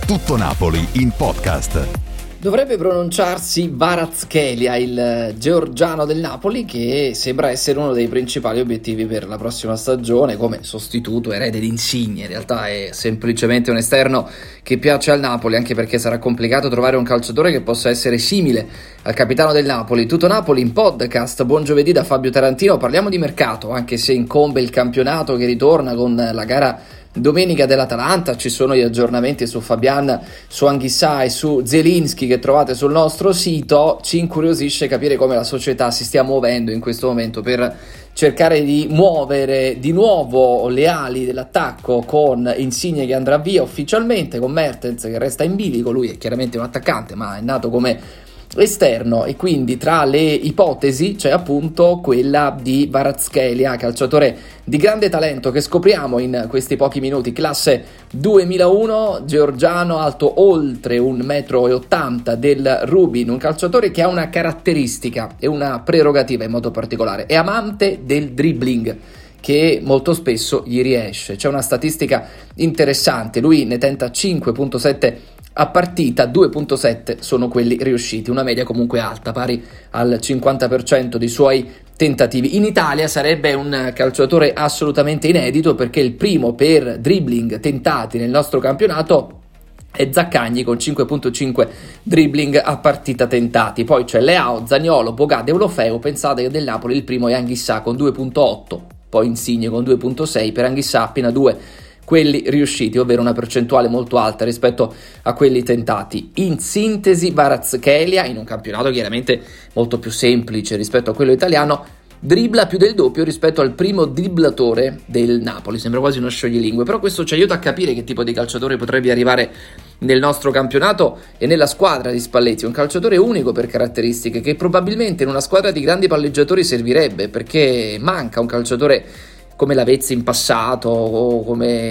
Tutto Napoli in podcast. Dovrebbe pronunciarsi Kvaratskhelia, il georgiano del Napoli, che sembra essere uno dei principali obiettivi per la prossima stagione come sostituto, erede di Insigne. In realtà è semplicemente un esterno che piace al Napoli, anche perché sarà complicato trovare un calciatore che possa essere simile al capitano del Napoli. Tutto Napoli in podcast. Buon giovedì da Fabio Tarantino. Parliamo di mercato, anche se incombe il campionato che ritorna con la gara domenica dell'Atalanta. Ci sono gli aggiornamenti su Fabian, su Anghissà e su Zelinski che trovate sul nostro sito. Ci incuriosisce capire come la società si stia muovendo in questo momento per cercare di muovere di nuovo le ali dell'attacco, con Insigne che andrà via ufficialmente, con Mertens che resta in bilico. Lui è chiaramente un attaccante ma è nato come esterno, e quindi tra le ipotesi c'è appunto quella di Kvaratskhelia, calciatore di grande talento che scopriamo in questi pochi minuti, classe 2001, georgiano, alto oltre 1,80 m del Rubin, un calciatore che ha una caratteristica e una prerogativa in modo particolare: è amante del dribbling, che molto spesso gli riesce. C'è una statistica interessante: lui ne tenta 5,7 a partita, 2,7 sono quelli riusciti, una media comunque alta, pari al 50% dei suoi tentativi. In Italia sarebbe un calciatore assolutamente inedito, perché il primo per dribbling tentati nel nostro campionato è Zaccagni con 5,5 dribbling a partita tentati. Poi c'è Leao, Zaniolo, Boga, Deulofeu. Pensate che del Napoli il primo è Anghissà con 2,8, poi Insigne con 2,6, per Anghissà appena 2 quelli riusciti, ovvero una percentuale molto alta rispetto a quelli tentati. In sintesi, Kvaratskhelia, in un campionato chiaramente molto più semplice rispetto a quello italiano, dribbla più del doppio rispetto al primo dribblatore del Napoli. Sembra quasi uno scioglilingue, però questo ci aiuta a capire che tipo di calciatore potrebbe arrivare nel nostro campionato e nella squadra di Spalletti. Un calciatore unico per caratteristiche, che probabilmente in una squadra di grandi palleggiatori servirebbe, perché manca un calciatore come Lavezzi in passato, o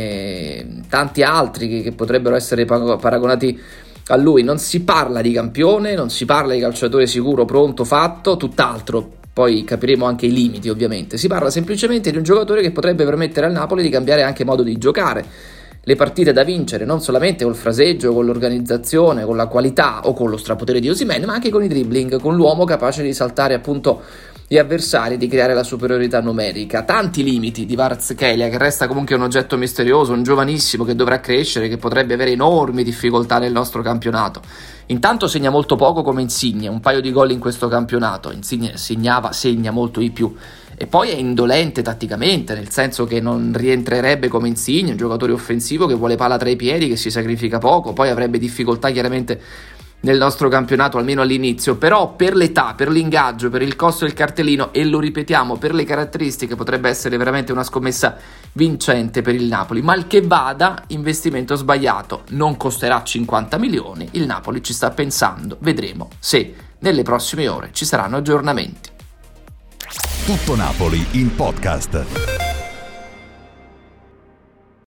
come tanti altri che potrebbero essere paragonati a lui. Non si parla di campione, non si parla di calciatore sicuro, pronto, fatto, tutt'altro. Poi capiremo anche i limiti, ovviamente. Si parla semplicemente di un giocatore che potrebbe permettere al Napoli di cambiare anche modo di giocare, le partite da vincere, non solamente col fraseggio, con l'organizzazione, con la qualità o con lo strapotere di Osimhen, ma anche con i dribbling, con l'uomo capace di saltare appunto gli avversari, di creare la superiorità numerica. Tanti limiti di Kvaratskhelia, che resta comunque un oggetto misterioso, un giovanissimo che dovrà crescere, che potrebbe avere enormi difficoltà nel nostro campionato. Intanto segna molto poco come Insigne, un paio di gol in questo campionato. Insigne segna molto di più, e poi è indolente tatticamente, nel senso che non rientrerebbe come Insigne, un giocatore offensivo che vuole palla tra i piedi, che si sacrifica poco. Poi avrebbe difficoltà chiaramente nel nostro campionato, almeno all'inizio, però per l'età, per l'ingaggio, per il costo del cartellino e, lo ripetiamo, per le caratteristiche, potrebbe essere veramente una scommessa vincente per il Napoli. Mal che vada, investimento sbagliato, non costerà 50 milioni, il Napoli ci sta pensando, vedremo se nelle prossime ore ci saranno aggiornamenti. Tutto Napoli in podcast.